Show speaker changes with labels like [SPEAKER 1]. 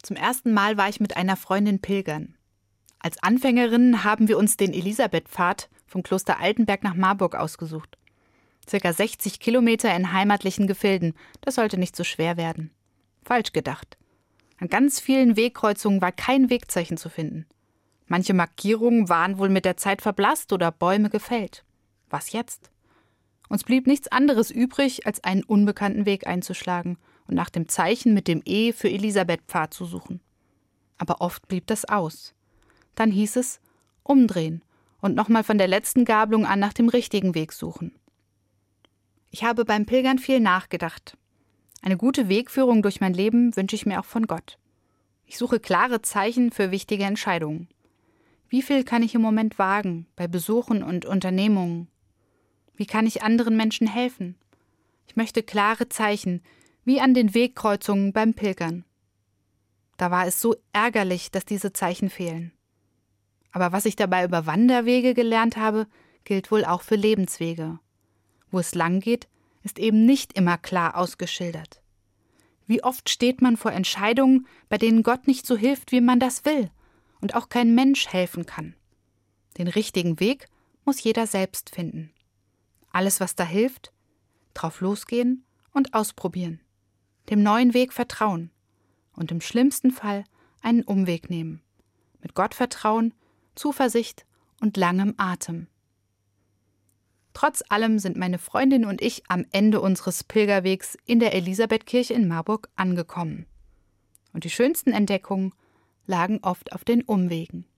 [SPEAKER 1] Zum ersten Mal war ich mit einer Freundin pilgern. Als Anfängerin haben wir uns den Elisabethpfad vom Kloster Altenberg nach Marburg ausgesucht. Circa 60 Kilometer in heimatlichen Gefilden, das sollte nicht so schwer werden. Falsch gedacht. An ganz vielen Wegkreuzungen war kein Wegzeichen zu finden. Manche Markierungen waren wohl mit der Zeit verblasst oder Bäume gefällt. Was jetzt? Uns blieb nichts anderes übrig, als einen unbekannten Weg einzuschlagen und nach dem Zeichen mit dem E für Elisabethpfad zu suchen. Aber oft blieb das aus. Dann hieß es, umdrehen und nochmal von der letzten Gabelung an nach dem richtigen Weg suchen. Ich habe beim Pilgern viel nachgedacht. Eine gute Wegführung durch mein Leben wünsche ich mir auch von Gott. Ich suche klare Zeichen für wichtige Entscheidungen. Wie viel kann ich im Moment wagen bei Besuchen und Unternehmungen? Wie kann ich anderen Menschen helfen? Ich möchte klare Zeichen, wie an den Wegkreuzungen beim Pilgern. Da war es so ärgerlich, dass diese Zeichen fehlen. Aber was ich dabei über Wanderwege gelernt habe, gilt wohl auch für Lebenswege. Wo es lang geht, ist eben nicht immer klar ausgeschildert. Wie oft steht man vor Entscheidungen, bei denen Gott nicht so hilft, wie man das will und auch kein Mensch helfen kann. Den richtigen Weg muss jeder selbst finden. Alles, was da hilft, drauf losgehen und ausprobieren. Dem neuen Weg vertrauen und im schlimmsten Fall einen Umweg nehmen. Mit Gott vertrauen, Zuversicht und langem Atem. Trotz allem sind meine Freundin und ich am Ende unseres Pilgerwegs in der Elisabethkirche in Marburg angekommen. Und die schönsten Entdeckungen lagen oft auf den Umwegen.